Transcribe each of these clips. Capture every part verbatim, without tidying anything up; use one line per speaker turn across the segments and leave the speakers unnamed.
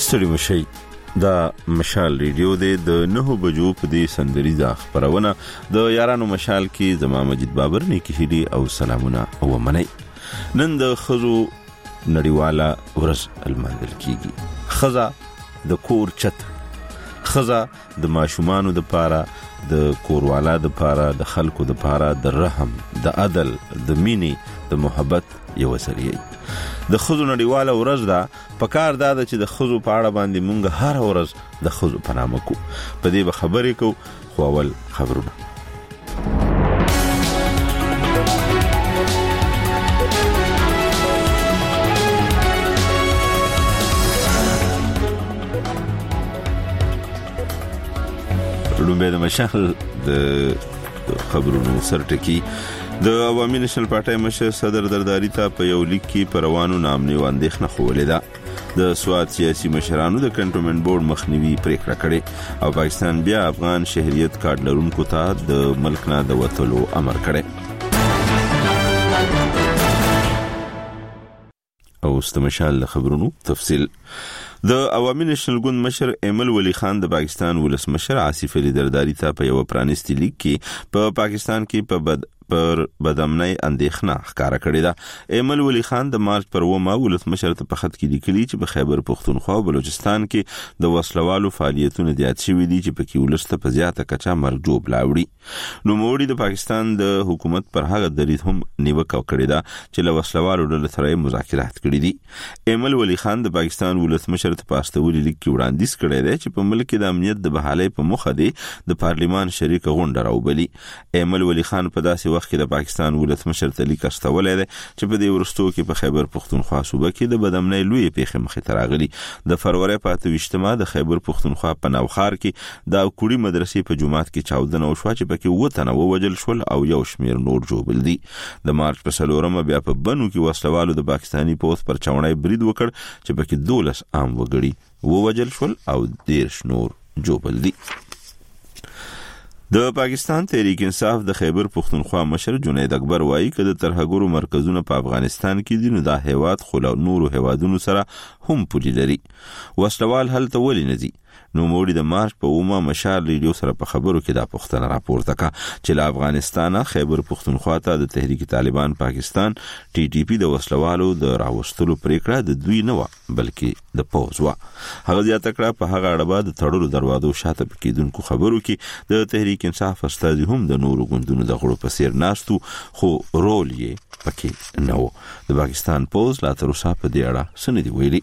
ستړي مشي دا مشال ریډیو د نهو بجو په دې سندریزه خبرونه د یارانو مشال کې زما مجید بابر نیکی هدي او سلامونه او منی. نن د خزو نړیواله ورځ المنځل کیږي. خزا د کور چت، خزا د ماشومانو د پاره، د کوروالا د پاره، د خلکو د پاره د رحم، د عدل، د مینې، د محبت یو وسیله. د خزو نړیواله ورځ دا پکار دا چې د خزو په اړه باندې مونږ هر ورځ د خزو په نامه کو په دې به خبرې کو. خو اول خبرونه. لومبه د مشال د خبرونو سرټکی د عوامي نېشنل پارټي مشر صدر درداری ته په یو لیک کې پروانو نامني واندېښنه خوولې ده. د سواد سیاسي مشرانو د کنټرولمنت بورډ مخنیوي پریکړه کړې او پاکستان بیا افغان شهریت کارت لرونکو ته د ملک نه د وتلو امر کړی. او استمشال خبرونو تفصیل. د عوامي نېشنل ګوند مشر ایمل ولی خان د پاکستان ولسمشر آصف علي زرداری ته په یو پرانیستي لیک کې په پاکستان کې په بد پر بدامنۍ اندېښنه ښکارا کړې ده. ایمل ولی خان د مارچ پر اوومه ولسمشر ته په خط کې لیکلي چې په خیبر پختونخوا او بلوچستان کې د وسلوالو فعالیتونه زیات شوي دي چې په کې ولسته په زیاته کچه مرګ جوړ لاوړي. نو موړي د پاکستان د حکومت پر هغه دریځ هم نیوکه کړې ده چې له وسلوالو ډلو سره مذاکرات کړي دي. ایمل ولی خان د پاکستان ولسمشر ته پاستولي لیک کې وړاندیز کړی دی چې په ملک د امنیت د بحالۍ په مخه دی د پارلیمان شریک غونډه راوبلي. ایمل ولی خان په داسې وخت کې د پاکستان ولسمشر ته لیک استولای دی چې په دې ورستو کې په خیبر پختونخوا صوبه کې د بدامنۍ لوی پیښه مخې ته راغلي. د فروری په اته ویشتمه د خیبر پختونخوا په نوخار کې د کوړی مدرسې په جماعت کې چاودنه وشوه چې پکې اووه تنه ووژل شول او یو شمیر نور جوړ دي. د مارچ په څلورمه بیا په بنو کې وسلوالو د پاکستاني پوځ پر چاونای برید وکړ چې پکې دولس عام وګړي ووژل شول او دیرش نور جوړ دي. د پاکستان تحریک انصاف د خیبر پختونخوا مشر جنید اکبر وایي چې د ترهګرو مرکزونه په افغانستان کې دي نو دا هیواد خو له نورو هیوادونو سره هم پولي لري. وسلوال هلته ولې نه دي؟ نو موړي د مارچ په اومه مشال ریډیو سره په خبرو کې دا پوښتنه راپورته کړه چې له افغانستانه خیبر پختونخوا ته د تحریک طالبان پاکستان ټي ټي پی د وسلوالو د راوستلو پریکړه د دوی نه و بلکې د پوز و. هغه زیاته کړه په هغه اړه د تړلو دروازو شاته پکېدونکو خبرو کې د تحریک انصاف استاد هم د نورو ګوندونو د غړو په سیر ناستو خو رول یې پکې نه و. د پاکستان پوز لا تر اوسه په دې اړه څه نه دی ویلي.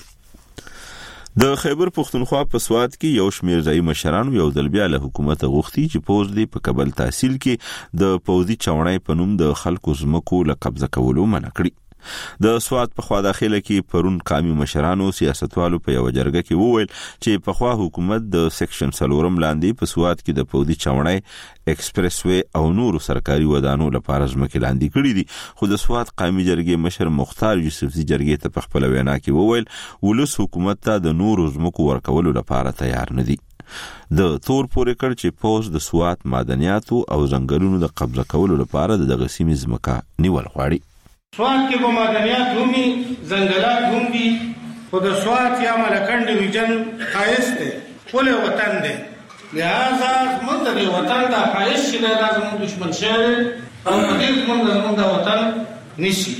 د خیبر پختونخوا په سواد کې یو شمیر ځای مشرانو یو ځل بیا له حکومت غوښتي چې پوز دی په کابل تحصیل کې د پوزي چاونای په نوم د خلکو زمکو له قبضه کولو منع کړي. د سواد په خوا داخله کې پرون قومي مشرانو سیاستوالو په یو جرګه کې وویل چې په خوا حکومت د سیکشن سلورم لاندې په سواد کې د پوزي چاونای ایکسپریس وی او نورو سرکاري ودانو لپاره ځمکې لاندې کړي دي. خو د سواد قومي جرګې مشر مختار یوسفزي جرګې ته په خپل وینا کې وویل ولس حکومت ته د نورو ځمکو ورکولو لپاره تیار نه دي. د تور پورې کړ چې پوز د سواد معدنیاتو او ځنګلونو د قبضه کولو لپاره د دغه سیمې ځمکه نیول غواړي.
سواد کې به معدنیات هم وي، ځنګلات هم دي، خو د سواد یا ملکنډ ډیویژن ښایست دی، ښکلی وطن دی. لہذا زموږ د دې وطن دا ښایست چې دی دا زموږ دشمن شوی دی او په دې زموږ د زموږ د وطن نیسي.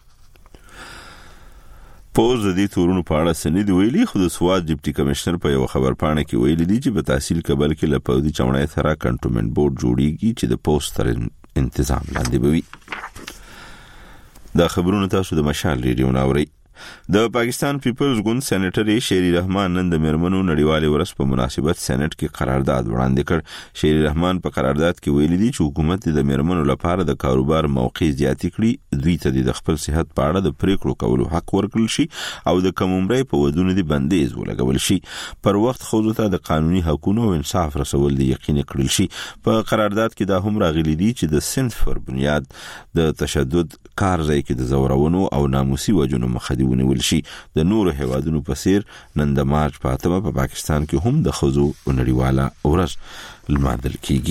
پوز د دې تورونو په اړه څه نه دی ویلي، خو د سواد ډیپټي کمشنر په یو خبرپاڼه کې ویلي دي چې په تحصیل کابل کې له پوځي چاونای سره کنټرولمنت بورډ جوړیږي چې د پوز تر انتظام لاندې به وي. دا خبرونه تاسو د مشال ریډیو ناوري. د پاکستان پیپلز ګوند سېنیټر شیری رحمان نن د میرمنو نړیوالې ورځ په مناسبت سېنات کې قرارداد وړاندې کړ. شیری رحمان په قرارداد کې ویلي دي چې حکومت د میرمنو لپاره د کاروبار موقع زیاتې کړي، دوی ته د خپل صحت په اړه د پریکړو کولو حق ورکړل شي او د کم عمرۍ په ودونو د بندیز ولګول شي. پر وخت خو ته د قانوني حقوقو او انصاف رسول د یقین کړل شي. په قرارداد کې دا هم راغلي دي چې د صنف پر بنیاد د تشدد کار ځای کې د زورونو او ناموسي وجونو مخه ونیول شي. د نورو هیوادونو په څیر نن د مارچ په اتمه په پاکستان کې هم د ښځو نړیواله ورځ لمانځل کیږي.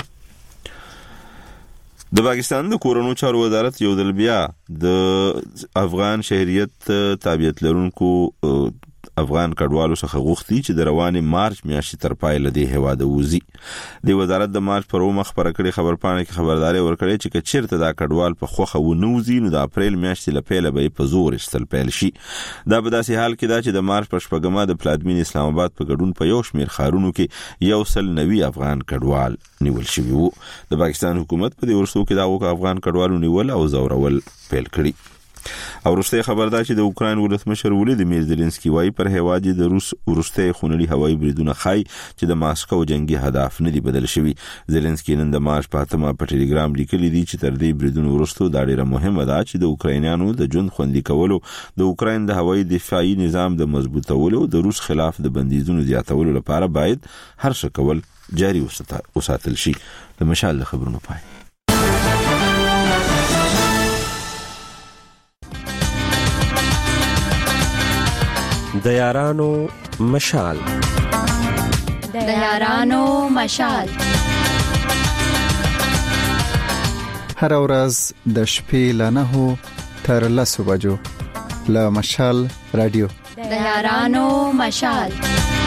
د پاکستان د کورونو چارو وزارت یو ځل بیا د افغان شهریت تابعیت لرونکو افغان کډوالو څخه غوښتي چې د رواني مارچ میاشتې تر پای لدی هواده وزي د وزارت د مارچ پر ومخ پر کړي خبرپاڼه کې خبرداري ورکړي چې چیرته دا کډوال په خوخه و نوزي نو د اپریل میاشتې لپاره به په زور استل پیل شي دا په داسې حال کې دا چې د مارچ په شپږمه د پلازمین اسلام آباد په ګډون په یو شمېر ښارونو کې یو سل نوي افغان کډوال نیول شوی وو د پاکستان حکومت په دې ورسو کې دا وک افغان کډوالو نیول او زورول پیل کړی او وروسته خبردار چې د اوکرين ولسمشر ولادیمیر زيلنسکي وايي پر هوادي د روس ورسته خونړي هوایي بریدونه خای چې د ماسکو جنگي هدف نه دی بدل شوی زيلنسکي نن د مارچ په اتمه په ټلګرام لیکلی دی چې تر دې بریدونو وروسته دا ډیره مهمه ده چې د اوکراینانو د ژوند خوندي کولو د اوکراین د هوایي دفاعي نظام د مضبوطولو د روس خلاف د بندیزونو زیاتولو لپاره باید هر څه کول جاري وساتل شي د مشال خبرونو پای
د یارانو مشال
د یارانو مشال
هر ورځ د شپې له نهو تر لسو بجو له مشال رادیو
د یارانو مشال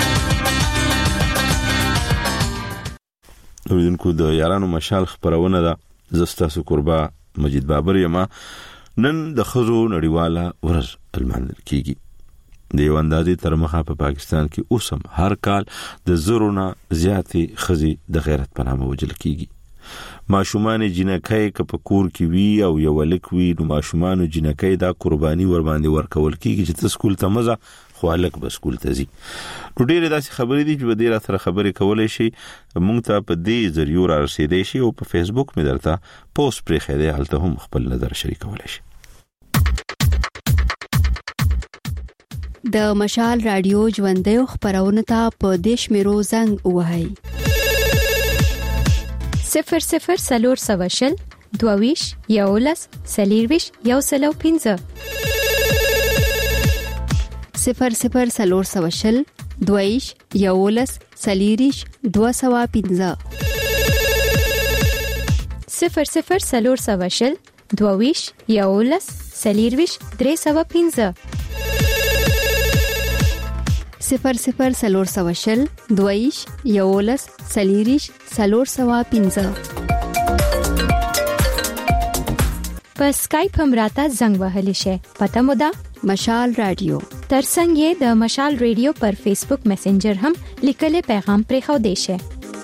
اوریدونکو د یارانو مشال خبرونه ده زستاسو قربا مجید بابر یما نن د خزو نړیواله ورځ المنل کیږي د یو اندازې تر مخه په پاکستان کې اوسم هر کال د زرونه زیاتې خزي د غیرت په نامه وجل کیږي ماشومان جنکای ک په کور کې وی او یو لک وی نو ماشومان جنکای دا قرباني ور باندې ورکول کیږي چې تاسو کول ته مزه خو الک بس کول ته زی نو ډیره داسې خبرې دي چې به ډیره سره خبرې کولای شي مونږ ته په دې ذریعہ را رسیدې شي او په فیسبوک مې درته پوسټ پرې خېده هلته هم خپل نظر شریکولای شي
د مشال رادیو ژوندۍ خبرونه ته په دیش میرو زنګ وهاي
صفر صفر سلور سواشل دوویش یولس سلیرویش یو سلو پینځه
صفر صفر سلور سواشل دوویش یولس سلیریش دو سوا پینځه
صفر صفر سلور سواشل دوویش یولس سلیرویش درې سوا پینځه
صفر صفر سلور سواشل دویش یولس سلیریش سلور سوا پینځه
په سکایپ هم راته زنګ وهلی شي پته مو ده
مشال رادیو
ترڅنګ یې د مشال رادیو پر فیسبوک میسنجر هم لیکل پیغام پرې خو دی شي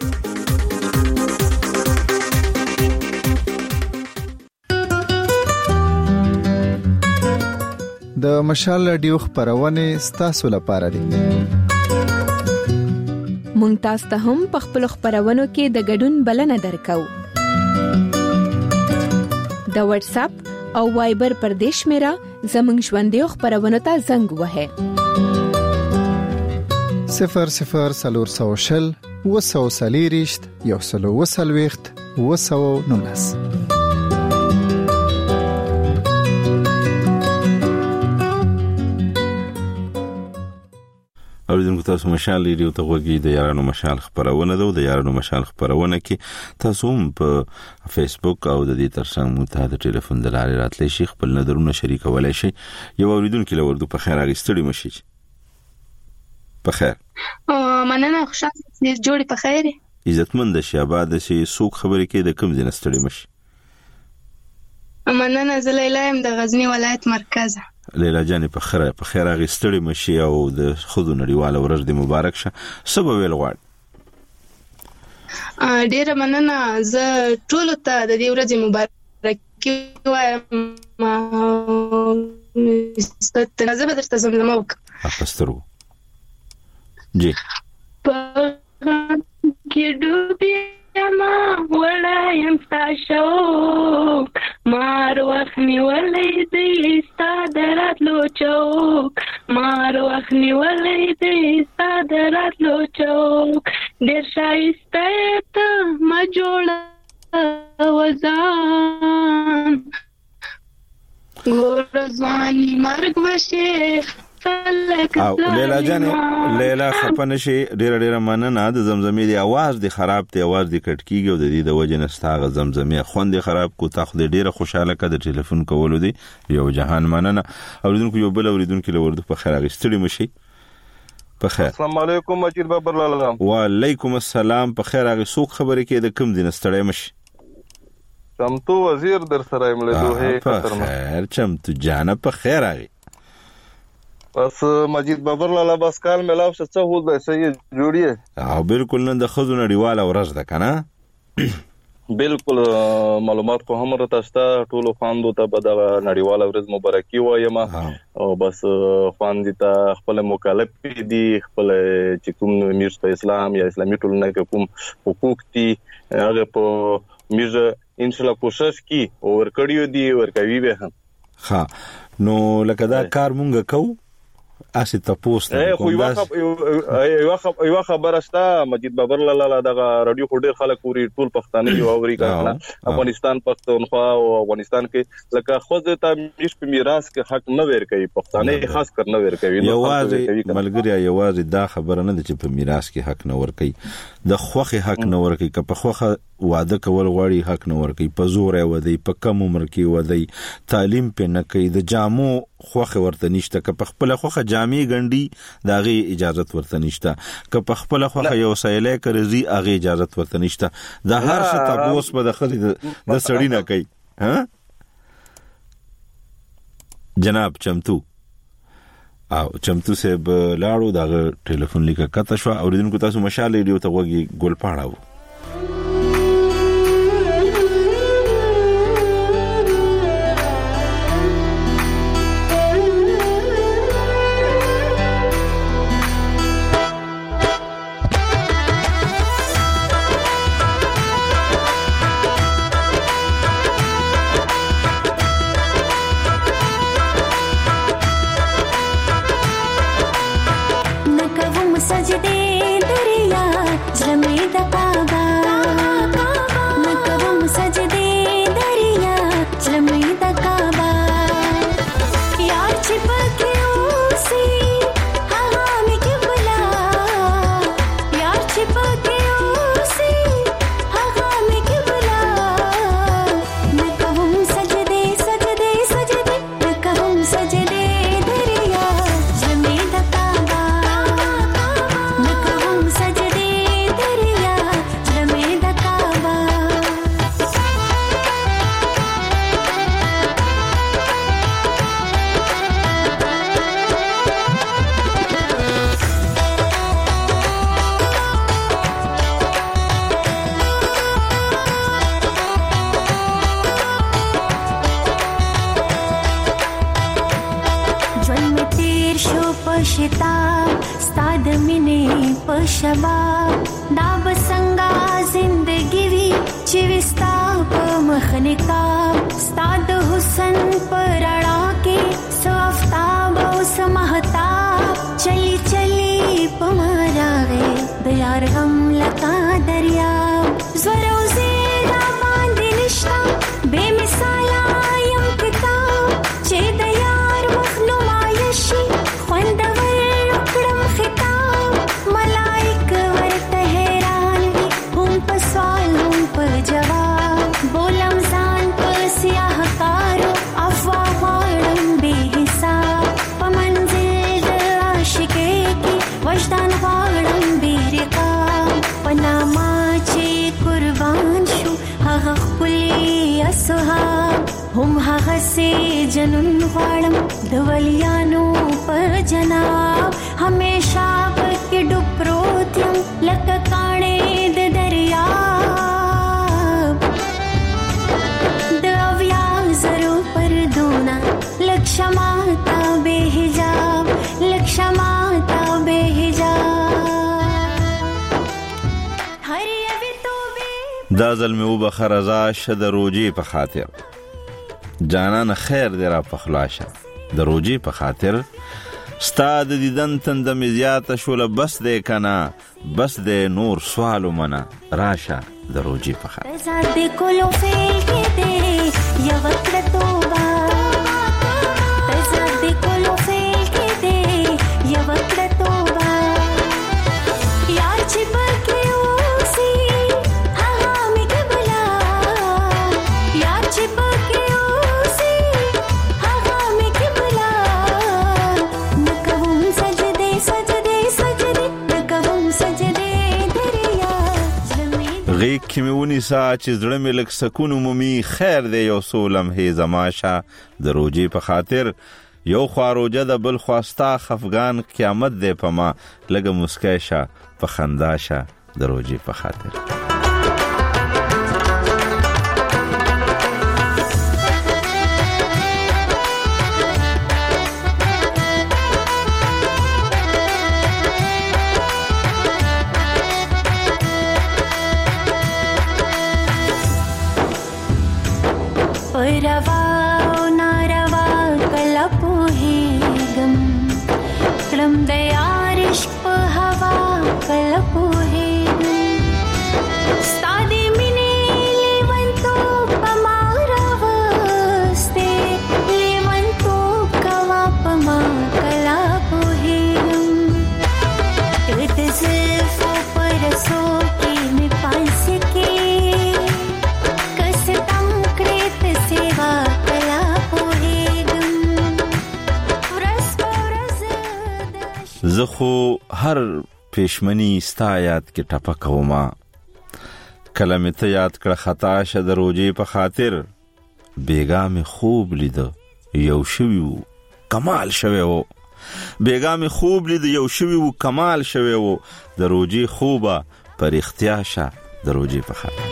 د مشال رادیو خبرونه ستاسو لپاره دي
مونږ تاسو ته هم په خپل خبرونو کې د ګډون بلنه درکو د واتس اپ او وایبر پر دیش میرا زمنګ ژوندۍ خبرونه ته زنګ وهه
صفر صفر سلور سوشل وسو سلیریشت یو سلو وسلويخت وسو نونس
اوریدونکو تاسو مشال ریډیو ته وګورئ د یارانو مشال خبرونه ده د یارانو مشال خبرونه کې تاسو هم په فیسبوک او د دې ترڅنګ مو ته د ټلیفون د لارې راتلی شي خپل نظرونه شریکولای شي یو اوریدونکو له ورته په خیر اغستړي مشي په خیر
مننه خوشاله جوړي په خیر
عزتمند شي آباد شي سوق خبرې کې د کوم ځای نستړي مشي
مننه زلیلایم د غزنی ولایت مرکز
لیلا جان په خیر په خیر اغستړي مشي او د خودو نړیواله ورځ د مبارک شه سبب ویل غواړم
ډیره مننه زه ټول ته د دې ورځې مبارکي وایم ست نظر درته زمزمه وک
اپسترو جی
په کې ډوبې ما ولایم تاسو مار وخنی ولې دې ستادرات لو چوک مار وخنی ولې دې ستادرات لو چوک ډېر شایسته ته ما جوړه وزان ګورځواني مرګ وشه
او لیلا جان لیلا خپنه شي ډیر ډیر مننه د زمزمې دی आवाज دی خراب دی आवाज دی کټ کیږي او د دې د وجه نستاغه زمزمې خوند خراب کو تاخذ ډیره خوشاله کده ټلیفون کولو دی یو جهان مننه اوریدونکو یو بل اوریدونکو له ورده په خیر اغستړي مشي په خیر.
السلام علیکم مجید بابر لاله.
وعلیکم السلام. په خیر. هغه څوک خبرې کې د کوم دین ستړی مش؟
چمتو وزیر در سره یم له دوه
قطر نه. خیر چمتو جانه په خیر. هغه
بس مجید بابر لاله بس کال ملاو څه هو د سید جوړیه.
او بالکل نن د خزو نړیواله ورځ ده کنه.
بالکل معلومات خو هم راته شته. ټولو خواندو ته به د نړیواله ورځ مبارکي وایم او بس خواندې ته خپل مکلف دي، خپل چې کوم میرز په اسلام یا اسلامي ټولنه کې کوم حقوق دي هغه په میرز ان شاء الله کوشش کی او ورکړیو دي ورکوي به هم.
ها نو لکه دا کار مونږ کوو اسی تاسو ته
خو یو خبر یو خبر استا مجید بابر لاله دغه رادیو خو ډیر خلک پوری ټول پښتانه یو اوري کنه. افغانستان پښتونخوا او افغانستان کې لکه خود ته مش په میراث کې حق نه ور کوي، پښتانه خاص کر نه ور کوي.
یوازې ملګری یوازې دا خبره نه ده چې په میراث کې حق نه ور کوي، د خوخه حق نه ور کوي. که په خوخه واده کول غواړي حق نه ور کوي، په زور یې ودی، په کم عمر کې ودی، تعلیم په نه کوي، د جامو خوخه ورته نشته. که په خپل خوخه جامې ګنډي داغه اجازه ورته نشته، که په خپل خوخه یو سایله کرزي هغه اجازه ورته نشته. دا هر څه تاسو په داخلي د سړی نه کوي. ها جناب چمتو او چمتو صاحب لاړو دغه ټلیفون لیکه کته شو. اوریدونکو تاسو مشال ریډیو ته وګي ګل پاړاو. دا ظلم او بخرزا شد روجی په خاطر جانان خیر دی را پخلاشه د روجی په خاطر استاد دیدن تندم زیات شول بس دې کنا بس دې نور سوال منا راشه د روجی په خاطر زاد کولو فیل کې دې یا وکړه توبه زاد کولو فیل کې دې یا وکړه توبه یار چې پکې سجدے ونیسا چې زړه مې لږ سکون ومومي. خیر دی یو څو لمحې زما شه د روجې په خاطر. یو خوا روجه د بل خوا ستا خفګان قیامت دی په ما. لږه مسکی شه په خندا شه د روجې په خاطر.
रवा नारवा कला पोहेगम क्रम दयार इश्क हवा कला पोहेगम सादे मिने लेवन तो पमारा वस्ते लेवन तो कवा पमा कला पोहेगम इट सिर्फ परसो के में पास के
زه خو هر پېشمني ستا یاد کې ټپه کوما. کله مې ته یاد کړه خطا شه د روجې په خاطر. بیګا مې خوب لیده یو شوي و کمال شوی و. بیګا مې خوب لیده یو شوي و کمال شوی و. د روجې خوبه پر اختیا شه د روجې په خاطر.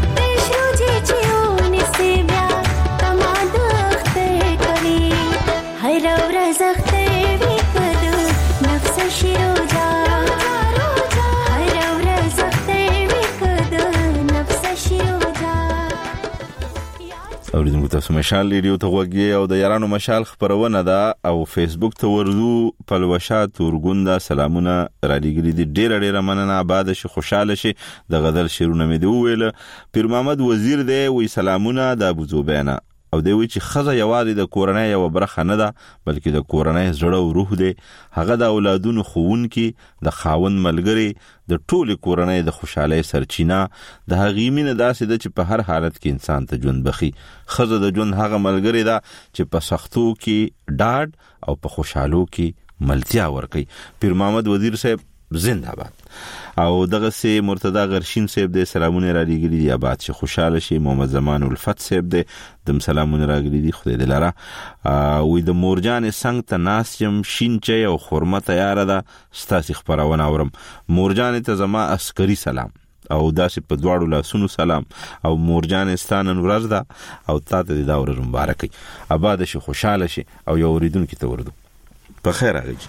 اوریدونکو تاسو مشال ریډیو ته وګورئ او د یارانو مشال خبرونه ده او فیسبوک ته ورځو پلوشا تورګوندا سلامونه را لګري دي. ډېر ډېر مننه. آباد شي خوشاله شي. د غزل شیرونه مې دی ویل. پیر محمد وزیر دی وی سلامونه د ابو زوبینا او دی وی چې خزه یوازې د کورنۍ یو برخه نه ده بلکې د کورنۍ زړه او روح دی. هغه د اولادونو خوونکي د خاوند ملګری د ټولې کورنۍ د خوشحالۍ سرچینه د هغې مینه داسې ده چې په هر حالت کې انسان ته ژوند بخي. ښځه د ژوند هغه ملګری ده چې په سختو کې ډاډ او په خوشحالو کې ملتیا ورکوي. پیر محمد وزیر صاحب زنده باد. او دغه سي مرتضی غرشین صاحب د سلامونه را لګري دي. آباد شي خوشاله شي. محمد زمان الفت صاحب د دم سلامونه را لګري دي. خدای دې لاره. وې د مورجان څنګه ته ناسیم شینچې او خرمه تیار ده ستاسو خبرونه اورم. مورجان ته زما عسکري سلام او داسې په دواړو لاسونو سلام او مورجان ستانن ورځ ده او تاسو دې دا ورځ مبارک وي. آباد شي خوشاله شي او یو اوریدونکو ته ورده په خیر راغی.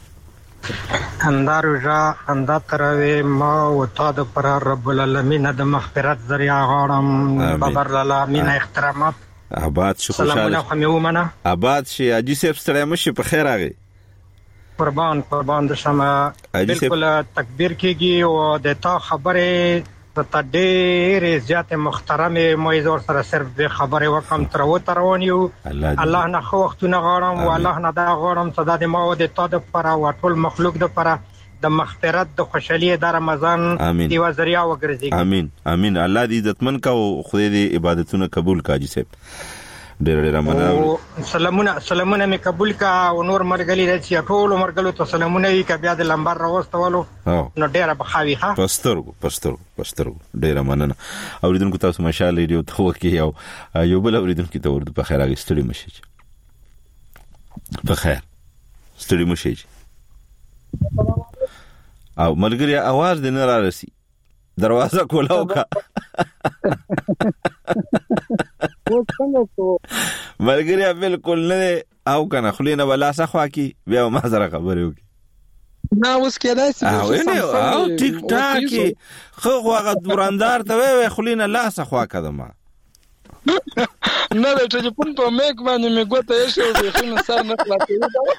اندارو جا اندا تروي ما و تا د پر رب العالمین د مغفرت ذریعہ غواړم. بابر العالمین احترامات.
آباد شي خوشاله.
سلامونه خو مې ومنه.
آباد شي اجي صاحب ستړی مشي په خیر راغی.
قربان قربان د شمه بالکل تکبیر کیږي او د تا خبره ته ډېر زیات محترم موعظه سره صرف د خبره وکم تر و تروان یو الله نه خو وختونه غواړم او الله نه دا غواړم صدا د ما او د تا د پر او ټول مخلوق د پر د مغفرت د خوشحالي د رمضان دی وزریا وګرځي.
امين امين. الله دې عزتمن کا او خدای دې عبادتونه قبول کاږي صاحب. ډېر ډېر مننه.
سلامونه سلامونه مې قبول کا او نور مرګلي راځي ټول مرګلو ته سلامونه وی ک بیا د لمبر راوستولو نو ډېر بخاوي ها.
پسترګو پسترګو پسترګو ډېر مننه. اوریدونکو تاسو مشال ریډیو ته وکی او یو بل اوریدونکو ته ورته په خیر راغی. ستړي مشي په خیر ستړي مشي او ملګری आवाज دې نه را رسي. دروازه کولاو کا ملګری بالکل نه او کنه خلینا ولا سخوا کی بیا ما سره خبرې وکي.
نه اوس کېدای شي
او ټیک ټاک خو هغه دوراندار ته وې خلینا لا سخوا کدما
نه د ټلیفون په میک باندې می ګوته شو به خو سر نه خلاصې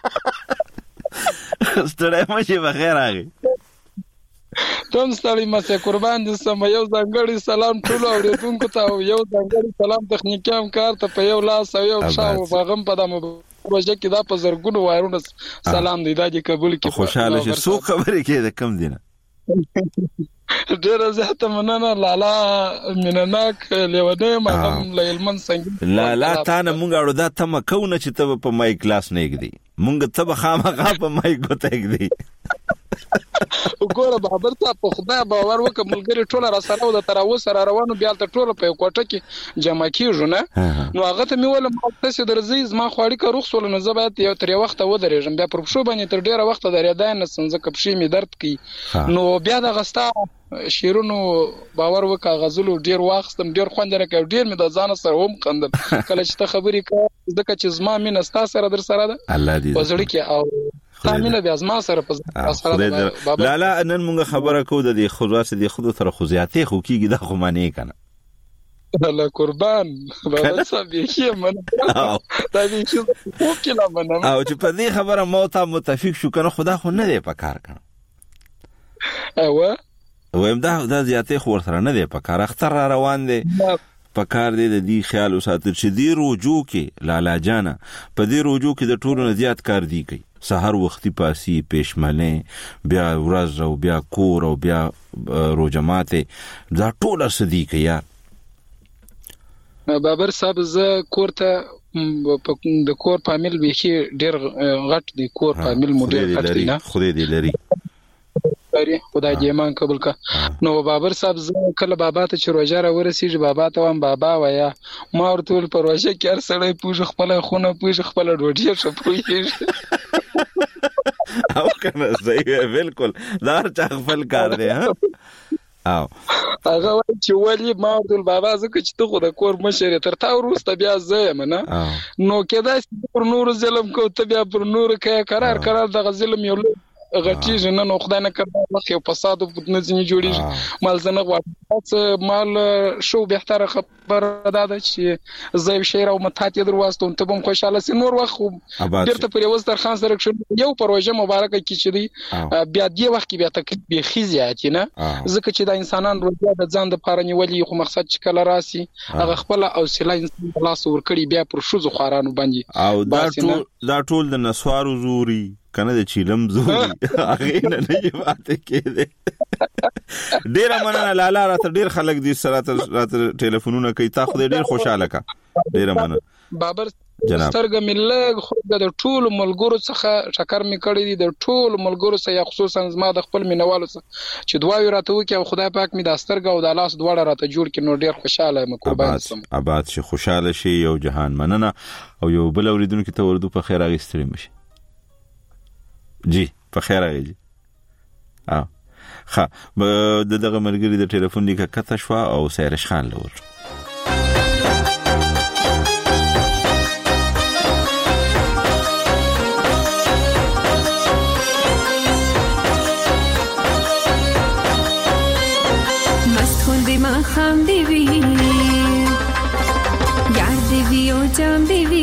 ستړی مشه بخیر راغی.
تم ستړي مشه قربان دي سم یو ځانګړي سلام ټول اوریدونکو ته او یو ځانګړي سلام تخنیکام کار ته په یو لاس او یو شاو باغم په دمو پروژه کې دا په زرګونو وایرونه سلام دی دا دې قبول کې
خوشاله شي. سو خبرې کې ده کم دینه
ډېر زیاته مننه لالا منناک لیونه ما هم لیلمن څنګه
لالا تا نه مونږ اړو دا تم کوونه چې ته په مای کلاس نه کېدی مونږ ته به خامخا په مای ګوته کېدی
وګوره بابر ته په خدای باور وکړه ملګری ټول را سره او د تراوس سره روانو بیا ته ټول په کوټه کې جمع کیږو نه نو هغه ته مې ول ما څه درځي زما خوړی کا روخ سول نه زبات یو تر وخت ودرېږم بیا پر پښو باندې تر ډیره وخت درېدای نه څنګه کپشي می درد کی نو بیا د غستا شیرونو باور وکا غزلو ډیر واخستم ډیر خوند راکړ ډیر مې د ځان سره هم خندل کله چې ته خبرې کوې ځکه چې زما مين استا سره در سره ده
الله دې
وزړی کې او تامینه بیا زما سره په سره
لا لا نن موږ خبره کوو د دې خلاص دې خود تر خوځاتې خو کیږي د خو معنی کنه
الله قربان بابا صاحب یې من دا دې چې خو کله منم
او چې په دې خبره مو ته متفق شو کنه خدا خو نه دی پکار کنه
اوه
ویم دا د زیاتې خور سره نه دی په کار اختر را روان دی په کار دی د دې خیال وساتل چې دی روجو کې لالا جانا په دې روجو کې د ټولو نه زیات کار دی کوي سحر وختي پاسي پېشمنه بیا ورځ او بیا کور او بیا روجماته دا ټول سدي کوي یار
بابر صاحب ز کوړه د کور فامیل به ډیر غټ دی کور فامیل مودیل غټ دی نه
خو دې لري
خدای دې ایمان قبول کا نو بابر صاحب کله بابا ته چې روزه را ورسیږي بابا ته وام بابا ویا ما ورته ول پر روزه کې هر سړی پوښ خپل خونه پوښ خپل ډوډۍ شپوي
او کنه صحیح بالکل دار چا خپل کار دی ها او
هغه چې ولی ما ورته بابا زکه چې ته خو د کور مشر تر تا ورسته بیا زه منه نو کېدا پر نور ظلم کو ته بیا پر نور کې قرار قرار د ظلم یو غټیږي نه نو خدای نه کړه وخت یو فساد په نظم جوړیږي مال زنه غواړم مال شو به تر خبر داده چې زوی شهر او متات دروازته ته بم خوشاله سي نور وخت بیرته پر یوز در خان سره یو پروژه مبارکه کی چې دی بیا دی وخت بیا تکلیف به خزياتي نه ځکه چې د انسانان روزه د ځان د پاره نیولې خو مقصد چې کله راسي هغه خپل او سلا انسان خلاص ور کړی بیا پر شوزو خارانو باندې
او دا ټول دا ټول د نسوارو زوري کنه د چیلم زوري هغه نه نه پاتې کېده ډیر مننه لالا راته ډیر خلک دي سره راته ټلیفونونه کوي تا خو ډیر خوشاله کا ډیر مننه
بابر سترګه ملګ خو د ټول ملګرو څخه شکر می کړی دي د ټول ملګرو څخه خصوصا زما د خپل مینوالو څخه چې دعا راته وکي او خدای پاک می د سترګه او د لاس دواړه راته جوړ کړي نو ډیر خوشاله یم قربان سم
آباد شي خوشاله شي یو جهان مننه او یو بل اوریدونکو ته ورده په خیر اغستري مشي جی په خیر راغی اه ها د دغه مرګري د ټلیفون لیکه کته شو او سیرش خان لور
مست خوندې ما خام دی وی یار دی وی او جام دی وی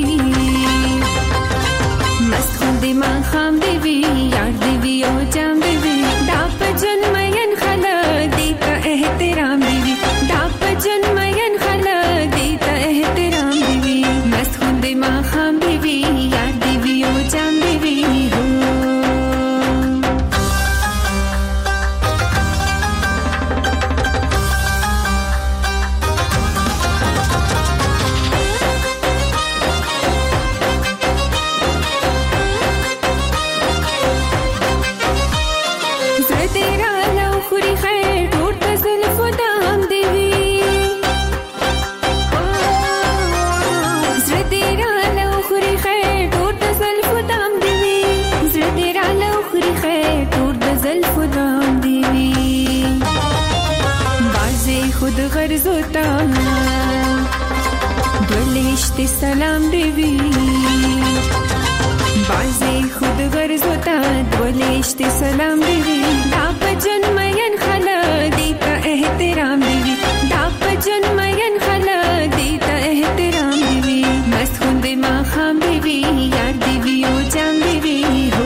مست خوندې ما خام دی وی یار دی وی او جام دی وی دا پجن مین خلق دی تا احترام دی وی دا پجن مین خلق دی تا احترام دی وی مست خوندې ما خام دی وی یار دی وی او جام دی وی هو خود غرض ہوتا دولشت سلام دیوی بازی خود غرض ہوتا دولشت سلام دیوی دا پجن مین خلق دیتا احترام دیوی دا پجن مین خلق دیتا احترام دیوی مست خوند ما خام دیوی یار دیوی او جام دیوی ہو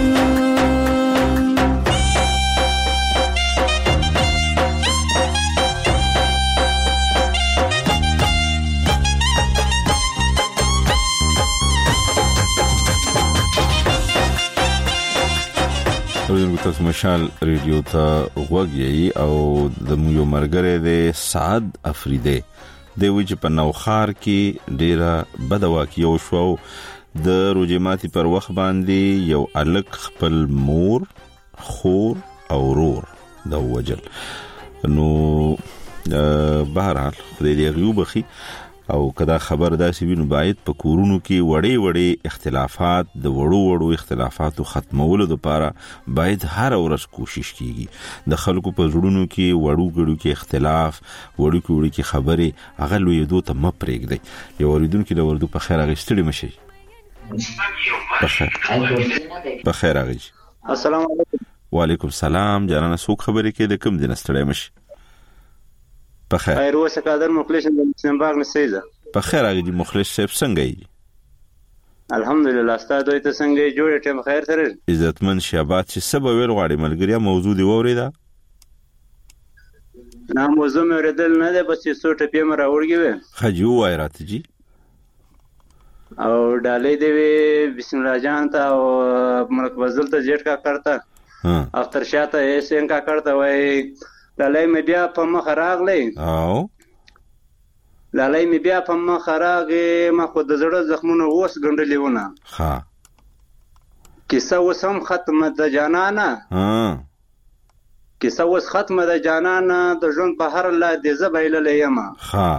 تاسو مشال ریډیو ته غوږی او د یو مرګره د سعد افریدی د وی چې په نوخار کې ډیره بدوا کې یو شو د روجماتي پر وخت باندې یو الک خپل مور خور او ورور د وجل. نو بهرحال خدای دې غیوب خي او کدا خبر داسې وینو باید په کورونو کې وړې وړې اختلافات د وړو وړو اختلافاتو ختمولو لپاره باید هر ورځ کوشش کیږي. د خلکو په زړونو کې وړو غړو کې اختلاف وړو کې وړو کې خبرې هغه لویدو ته م پرېږدي. یو اوریدونکو د وردو په خیر غشتړي مشي په خیر په خیر غش.
السلام علیکم.
وعلیکم السلام. جانانه څوک خبرې کې د کوم دین ستړی مشي؟ په خیر.
خیر اوسه قادر مخلص د سنباغ نسیزه.
په خیر هغه مخلص صاحب څنګه یې؟
الحمدلله. ستاسو دوی ته څنګه جوړ ټیم خیر سره؟
عزتمن شابات چې سبا ویل غواړي ملګریا موضوع دی وریدا؟
نه موضوع مې ورېدل نه ده بس څو ټپې مې راوړګي وې.
خجو وای راته جی.
او ډالې دی بسم الله جان ته او ملک وزل ته جټ کا کرتا ها اختر شاته ایسن کا کرتا وای لالای مې بیا په مخ راغلی
او
لالای مې بیا په مخ راغی ما خو د زړه زخمونه اوس ګنډلې ونه.
ها
کیسه اوس هم ختمه ده جانانه.
ها
کیسه اوس ختمه ده جانانه د ژوند په هر لا دې زبایللې یم.
ها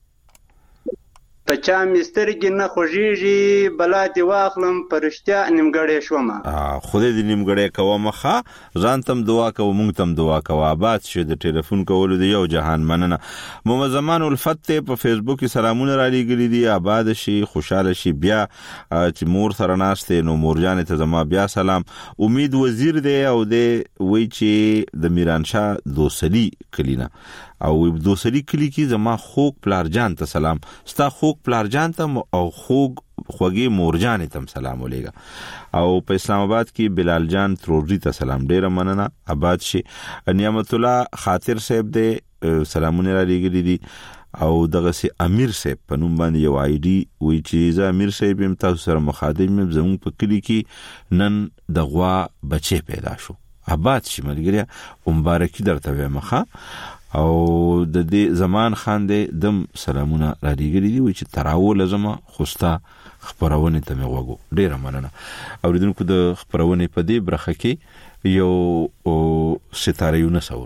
په چا مسترګې نه خوږیږي بلا دې واخلم پرشتیا نیمګړې شوم.
خدای دې نیمګړې کوه مخه ځان تم دعا کوه مونږ تم دعا کوه. آباد شه د ټلیفون کولو دی یو جهان مننه. محمد زمان الفت په فیسبوک کې سلامونه را لېږلي دي. آباد شي خوشاله شي. بیا چې مور سره ناشته نو مورجان ته زما بیا سلام. امید وزیر دی او دی وای چې د میرانشاه دوسلی کلینا او دوسری کلی کې زما خوږ پلار جان ته سلام. ستا خوږ پلار جان ته او خوږ خوږی مورجان ته سلام ولېګا. او په اسلام آباد کې بلال جان تروري ته سلام. ډیره مننه. آباد شي. نعمت الله خاطر صاحب دې سلامونه را لېږلي دي او دغه سي امیر صاحب په نوم باندې یو آی ډي وی چې زه امیر صاحب هم تاسو سره مخاطب مې زموږ په کلی کې نن د غوا بچي پیدا شو. آباد شي ملګریا مبارکي درته وایم. او د دې زمان خان دې دم سلامونه را لېږلي دي وی چې تراو لازمه خوستا خبرونه ته مې وګو. ډیره مننه. اوریدونکو د خبرونه په دې برخه کې یو ستاره یو نسور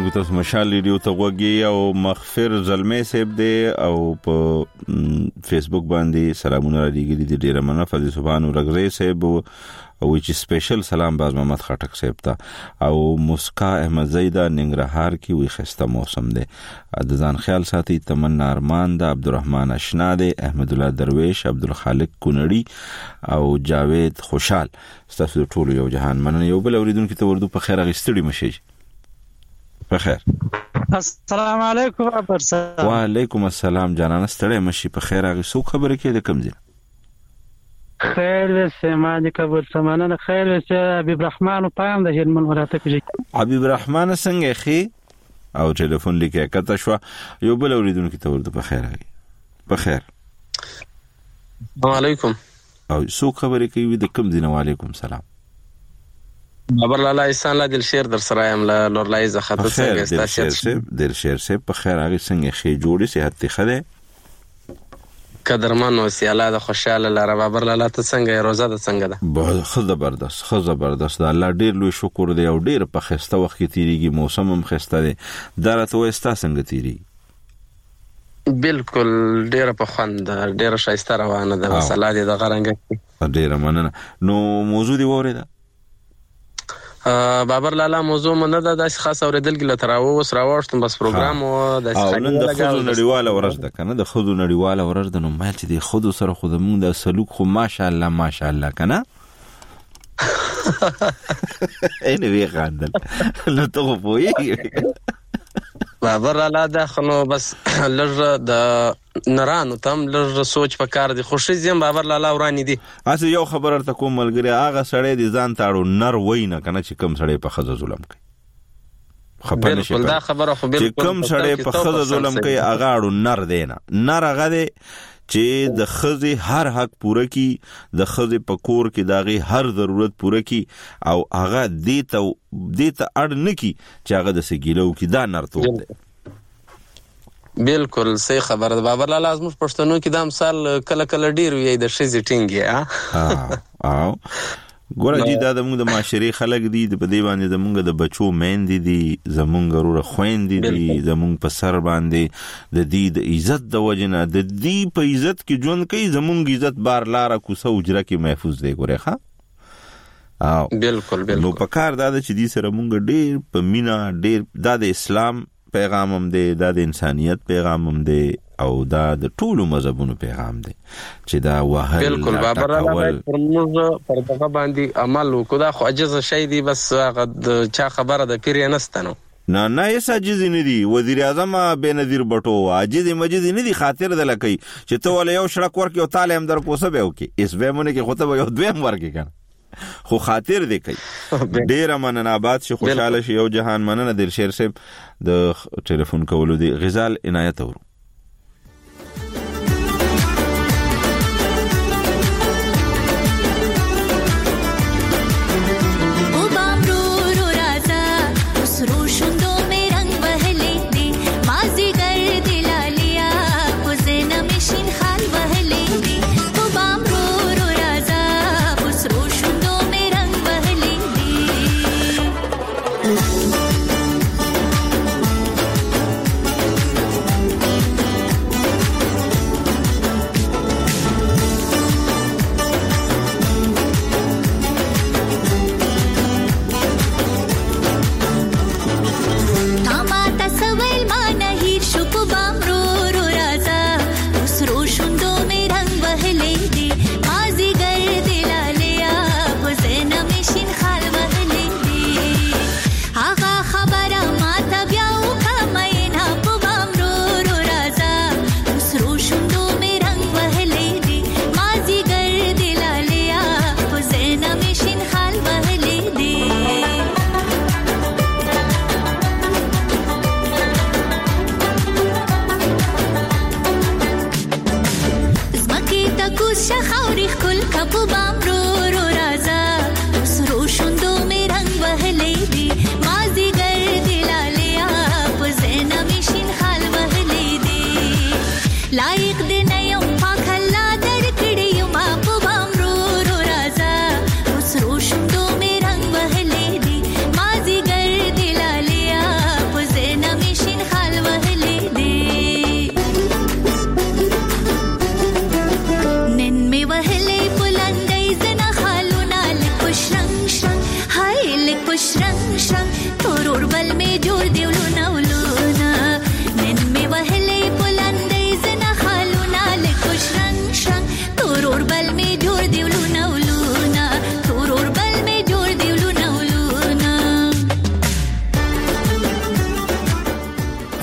منګ تاسو مشال ریډیو ته وګورئ او مغفر زلمې صاحب دی او په فیسبوک باندې سلامونه لري دي ډیره مننه فضل سبحان ورغزي صاحب او چې سپیشل سلام باز محمد خټک صاحب ته او مسکا احمد زیدا ننګرهار کې وي خسته موسم دی د ځان خیال ساتي تمنا ارمان د عبدالرحمن اشنا دی احمد الله درویش عبدالخالق کونړي او جاوید خوشحال تاسو ټول یو جهان مننه یو بل اوریدونکو ته وردو په خیر غستړي مشي په خیر
السلام علیکم ابر صاحب
وعلیکم السلام جانانه ستړي مشي په خیر غي سو خبره کې د کوم ځای
خیر سمانه کبر سمانه خیر حبیب رحمان پام د هلمند ولایت کې
حبیب رحمان څنګه خي او ټلیفون لیکه کته شو یو بل اوریدونکو ته ورته په خیر غي په خیر
السلام علیکم
او سو خبره کوي د کوم ځای وعلیکم السلام
خبر لاله احسان لا دل شیر در سره ام لا نور لای زخه ته څنګه
استاسیت دل شیر سه په خیر هغه څنګه خې جوړي صحت خله
قدرمن او سیاله د خوشاله لاره بابر لاله ته څنګه روزه ده څنګه ده
به خو زبردست خو زبردست الله ډیر لوی شکر دی او ډیر په خسته وخت کې تیریږي موسم هم خسته دی درته وستا څنګه تیری
بالکل ډیر په خوند ډیر شایسته روانه ده مسله دي د غرنګ
ډیر مننه نو موضوع دی وره
بابر لاله موضوع نه ده د خاص اوریدل کې لته راووس راوښتم بس پروګرام او د
نن د خودو نړیواله ورځ ده کنه د خودو نړیواله ورځ ده نو مال چې د خودو سره خود مونږ د سلوک خو ماشاءالله ماشاءالله کنه اینه وی غاندل نو ته پوهیږي
بابر لاله ده خنو بس لږ د نرانو تم لږ سوچ پکار دي خوشي زم بابر لاله ورانی دي
اسه یو خبر ته کوم ملګری هغه سړی دي ځان تاړو نر وینه کنه چې کم سړی په خزه ظلم کوي خبر نشي
بالکل دا خبره خو بالکل
چې کم سړی په خزه ظلم کوي هغه اړو نر دینه نر هغه دي چې د خزه هر حق پوره کی د خزه په کور کې داغي هر ضرورت پوره کی او هغه دې ته دې ته اړ نه کی چې هغه د سګیلو کې دا نرتوب دی
بالکل صحیح خبره ده بابر لاله ازمو پښتنو کې دا مثال کله کله ډیر وی د شزي ټینګي
ها او ګوره جی دا د موږ د معاشري خلک دي د بدی باندې د موږ د بچو مین دي دي زمونږ ورو خوین دي دي زمونږ په سر باندې د دې د عزت د وجنه د دې په عزت کې جون کوي زمونږ عزت بار لاره کوسه اجره کې محفوظ دی ګوره ښا
او بالکل بالکل
نو په کار دا چې دې سره موږ ډیر په مینا ډیر د اسلام پیغام هم دی د انسانيت پیغام هم دی او دا د ټولو مذهبونو پیغام دی چې دا وهل
بالکل بابر الله پر موږ پر دغه باندې عمل وکړو دا خو عجز شي دی بس هغه چا خبره د پیر نستنو
نه نه یې عجز نه دی وزیر اعظم بنظیر بټو عجز مجز نه دی خاطر د لکې چې ته ول یو شړک ورکې او تعالی هم در کوسه به وکي اس به مونږ کې خطبه یو دویم ورکې کنه خو خاطر دی کوي ډیر مننه آباد شي خوشاله شي یو جهان مننه دل شیر صاحب د ټلیفون کولو دی غزال عنایت ورو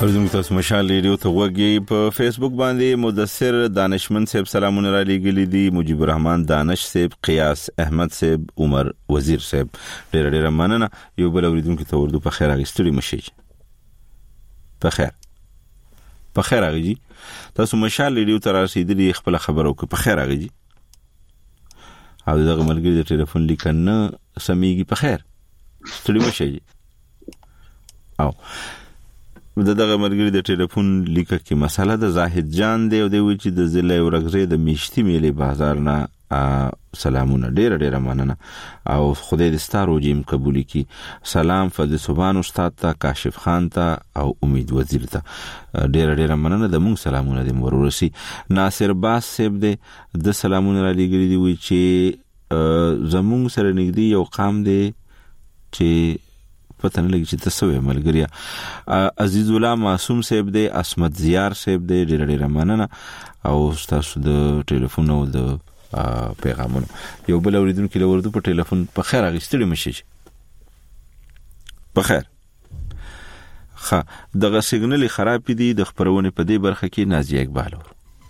زموږ تاسو مشال ریډیو ته وګورئ. په فیسبوک باندې مدثر دانشمند صاحب سلامونه را لېږلي دي. مجيب الرحمن دانش صاحب، قیاس احمد صاحب، عمر وزیر صاحب، ډېر ډېر مننه. یو بل اوریدونکو ته ورته په خیر اغستړي مشي. په خیر په خیر اغجی تاسو مشال ریډیو ته رسیدلی خپل خبرو کې په خیر اغجی. او دغه ملګری د ټلیفون لیکنه سميږي په خیر ستړي مشي. او دغه ملګری د ټلیفون لیکه کې مسله د زاهد جان دی او د وی چې د ضلع ورغزه د میشتي میلې بازار نه سلامونه ډیر ډیر مننه او خدای دې ستاسو جیم قبول کړي. سلام فضل سبحان استاد ته، کاشف خان ته او امید وزیر ته ډیر ډیر مننه. د مونږ سلامونه دې ورورسي. ناصر باس صاحب دې د سلامونه را لګري دی وی چې زمونږ سره نږدې یو قام دی چې پته نه لګي چې تاسو یې ملګریا. عزیز الله معصوم صاحب دی، اسمت زیار صاحب دی، ډیر ډیر مننه او تاسو د ټلیفون او د پیغامونو. یو بل اوریدونکو له ورته په ټلیفون په خیر اغستړي مشي. په خیر ښه دغه سیګنل خراب دي د خبرونه په دې برخه کې نازیه اقبال.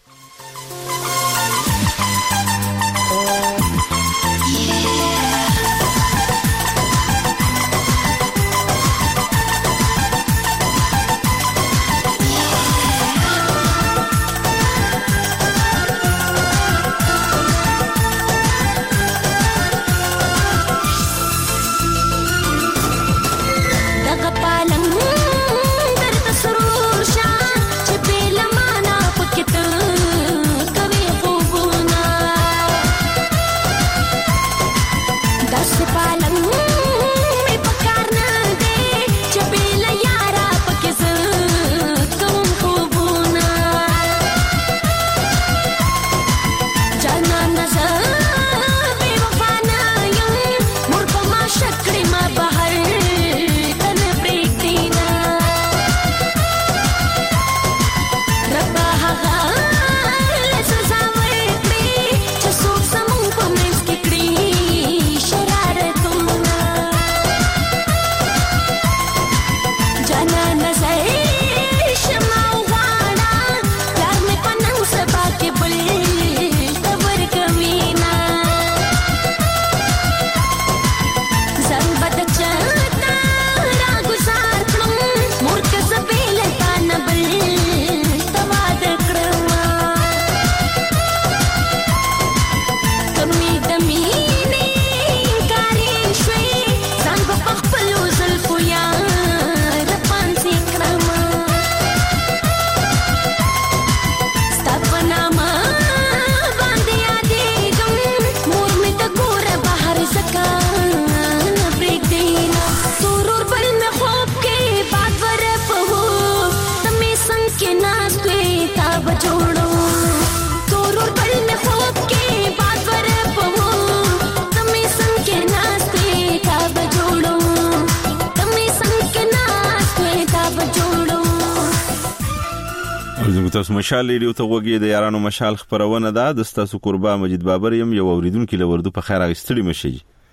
تاسو مشال ریډیو ته وګورئ. د یارانو مشال خبرونه ده. د تاسو قربا مجید بابر يم یو اوریدونکو له ورده په خیر اغستړي مشي.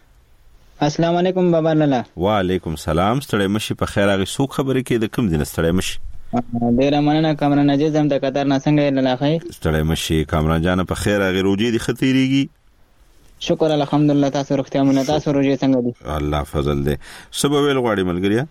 السلام علیکم بابا لاله.
وعلیکم سلام. ستړي مشي په خیر اغي سو خبرې کې د کوم دین ستړي مشي.
ډیر مننه کامران نجیب زم د قطر نه څنګه لاله خیر.
ستړي مشي کامران جان په خیر اغي روجي دي خطيريږي.
شکر الحمدلله. تاسو روغتیا مونږ تاسو روجي څنګه دي؟
الله فضل دې. سبب ویل غواړي ملګریا.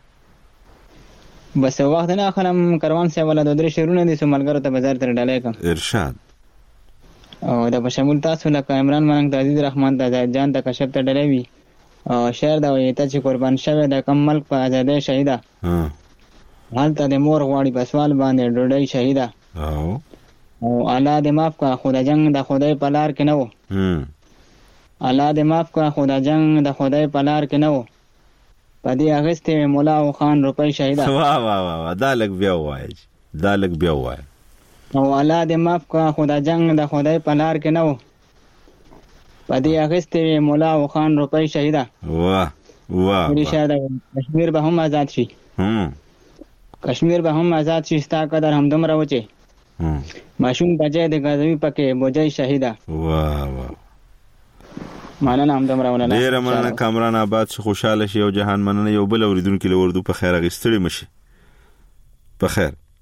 بس وخت نه خلم کاروان سی ولا د درې شهرونه دي سملګرو ته بازار تر ډالې کوم
ارشاد
او د بشمول تاسو لکه عمران مننګ د عزیز رحمان د جان د کشف ته ډالې وی او شهر دا وي ته چې قربان شوه د کم ملک په آزادۍ شهیدا ها حالت د مور غواړي په سوال باندې ډوډۍ شهیدا او او الله دې معاف کا خدای جنگ د خدای په لار کې نه وو هم الله دې معاف کا خدای جنگ د خدای په لار کې نه وو پدې اغسته مولا او خان روپۍ شهیدا
واه واه واه دالک بیا وای دالک بیا وای
او الله دې معاف کا خدای جنگ د خدای په لار کې نه وو پدې اغسته مولا او خان روپۍ شهیدا
واه واه
دې شهدا کشمیر به هم آزاد شي هم کشمیر به هم آزاد شي ستا قدر هم دومره وچه هم ماشوم بچي د غزوی پکې بوجای شهیدا
واه واه
مننه هم دمرونه نه
ډیر مننه کامران آباد شي خوشاله شي او جهان مننه یو بل اوریدونکو له وردو په خیر غستړي مشي په خیر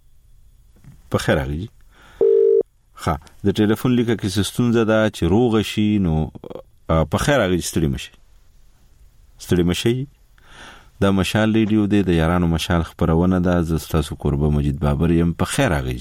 په خیر راغی. ها د ټلیفون لیکه کې ستونزه ده چې روغ شي نو په خیر راغی. ستړي مشي ستړي مشي دا مشال ریډیو دی د یارانو مشال خبرونه ده. زه تاسو قربه مجید بابر یم. په خیر راغی.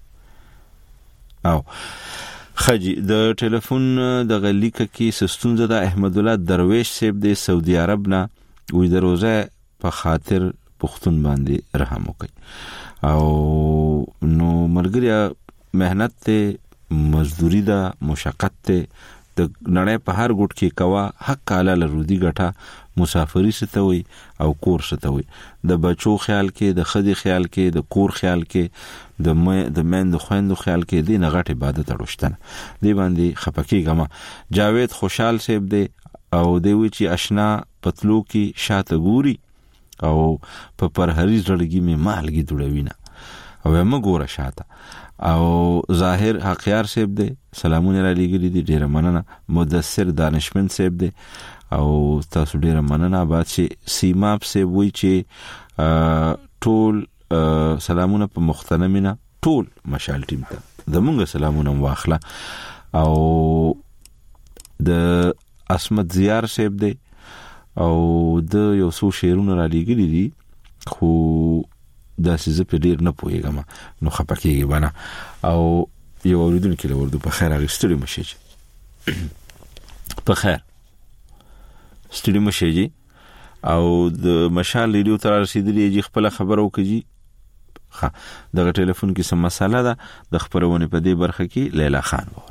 او خجی د ټلیفون د غلیکه کې ستونزه ده. احمد الله درویش صاحب د سعودي عرب نه وې د روزه په خاطر پښتون باندې رحم وکړي. او نو مرګریا مهنت ته مزدوری ده مشقت ته د نړۍ په هر ګوټ کې کوا حق اعلی لرودي ګټه مسافری ستوي او کور ستوي. د بچو خیال کې د خدي خیال کې د کور خیال کې د مې د مند خويندو خیال کې دي نه غټ عبادت اړوشتنه دی باندې خپکیګما. جاوید خوشحال صاحب دی او دی وی چې آشنا پتلو کې شاته ګوري او په پرهري زړګي می مالګي جوړوي نه او هم ګوره شاته. او ظاهر حقیار صاحب دی سلامونه را لګري دي ډیره مننه. مدثر دانشمند صاحب دی او تاسو ډیره مننه. بعد چې سیماب صاحب وی چې ټول سلامونه په مختنمینه ټول مشال ټیم ته زمونږ سلامونه واخله. او د اسمت زیار صاحب دی او د یو څو شعرونه را لګري دي خو دا سیزه په ډیر نه پوهیږم نو خپکیږي بنا. او یو اوریدونکو له ورته په خیر اغستړي مشي په خیر ستړي مشي او د مشال ریډیو تر رسیدلی جی خپل خبر او کجی. ها دغه ټلیفون کې سم مساله ده د خبرونه په دې برخه کې لیلا خان وره.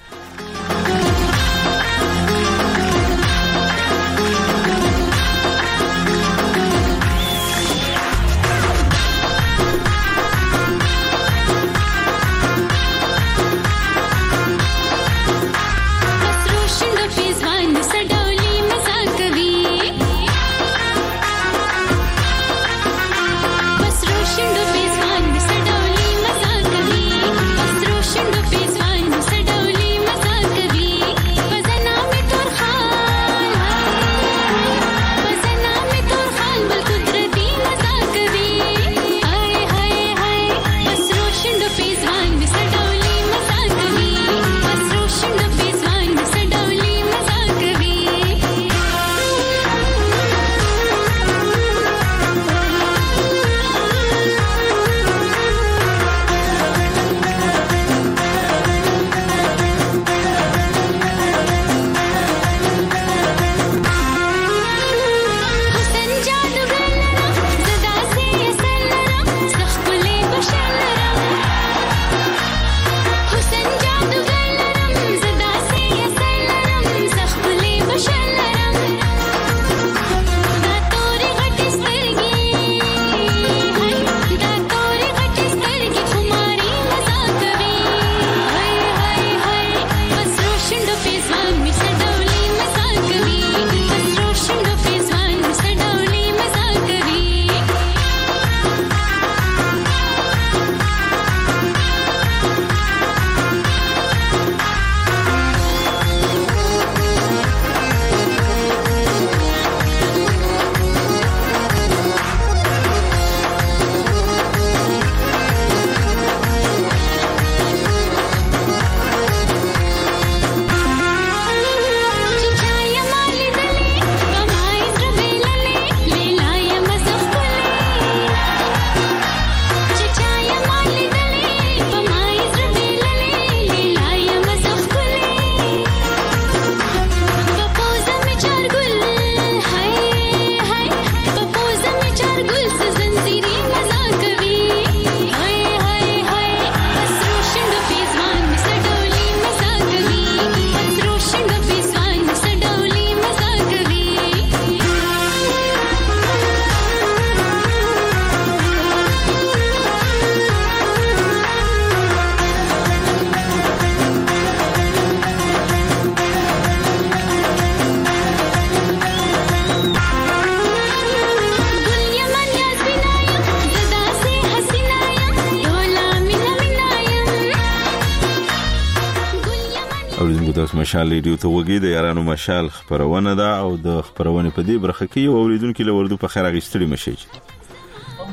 تاسو مشال ریډیو ته وګورئ. د یارانو مشال خبرونه ده او د خبرونه په دې برخه کې یو اوریدونکو له وردو په خیر اغستړي مشي.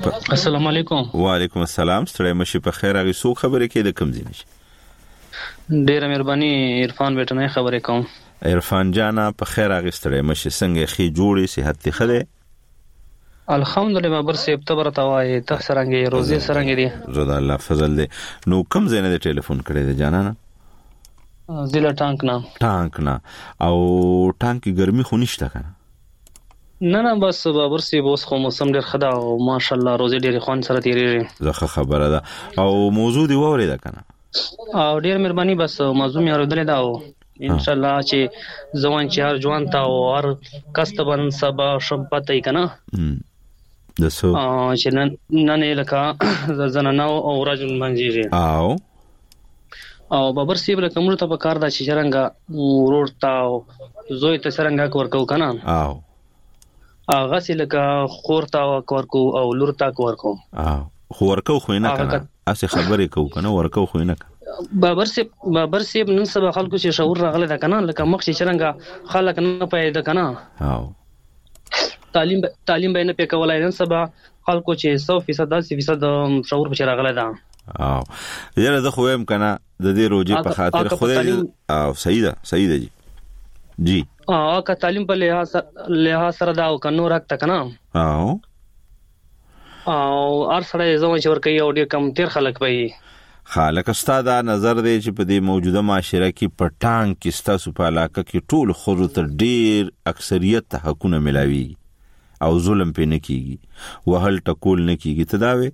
السلام علیکم.
وعلیکم السلام. ستړی مشي په خیر. هغه څو خبرې کې د کم ځای نشي.
ډیره مهرباني. عرفان بیٹنه خبرې کوم.
عرفان جانا په خیر. هغه ستړی مشي څنګه خې جوړې صحت ته خله؟
الحمدلله بابر سیب تبر توای ته سرنګي روزي سرنګي دي.
زړه الله فضل دې. نو کم ځای نه ټلیفون کړی دی جانا نه؟
ضلع ټانک نه.
ټانک نه. او ټانک کې ګرمي خو نشته کنه؟
نه نه بس بابر سیب اوس خو موسم ډیر خدا او ماشاءالله روزي ډیر خوان سره تیریږي.
زه خبره ده. او موضوع دی ووري ده کنه؟
او ډیر مهرباني. بس موضوع مې اوریدل دا او ان شاء الله چې ځوان چې هر ځوان تا او هر کستبن سبا شپته کنه
دسو
چې نن نن لکه زنانه او رجل منځيږي
او
او بابر سیب له کومه ته په کار دا چې څنګه ورور تا زوی ته څنګه ورکو کنه
او
هغه لکه خور تا ورکو او لور تا ورکو
او خو ورکو خو نه کنه اسه خبرې کو کنه ورکو خو نه
بابر سیب بابر سیب نن سبا خلکو چې شعور راغله دا کنه لکه مخ چې څنګه خلک نه پیدا کنه
او
تعلیم تعلیم به نه پکولای نن سبا خلکو چې سو فیصد داسې فیصد شعور په راغله دا
او یاره زه خو هم کنه د دې روزي په خاطر خدای او صحیح ده صحیح ده جی جی
اه کا تعلیم په لحاظ لحاظ سره دا او کنو راکته کنه
او
او ار سره ځوان چې ور کوي او ډیر کم تیر خلک وي
خالق استاد نظر دی چې په دې موجوده معاشره کې پټان کې ستاسو په علاقه کې ټول خورو تر ډیر اکثریت ته حقونه ملاوي او ظلم پې نه کیږي وهل ټکول نه کیږي تداوي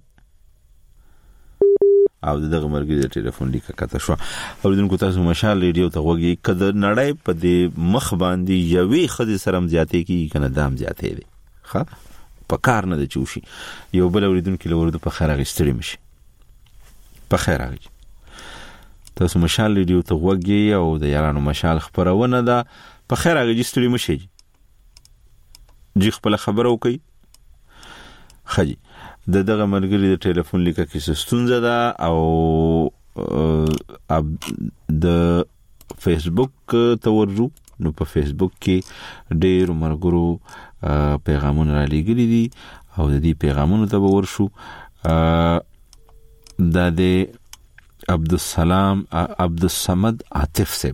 او دغه مرګ د ټلیفون لیکه کته شو او دونکو تاسو مشال ریډیو ته وګورئ کده نړۍ په دې مخ باندې یوې خدي سرم زیاتې کی کنه دام زیاتې دي ښه په کار نه د چوشي یو بل اوریدونکو لورده په خیر غستړي مشي په خیر راغی. تاسو مشال ریډیو ته وګورئ او د یارانو مشال خبرونه ده په خیر راغی ستړي مشي جی خپل خبرو کوي خجی د دغه مرګري د ټلیفون لیکه کې ستونزه ده او د فیسبوک ته ورجو نو په فیسبوک کې ډېر مرګرو پیغامونه را لګري دي او د دې پیغامونو ته ورشو د دې عبدالسلام عبدالصمد عاطف صاحب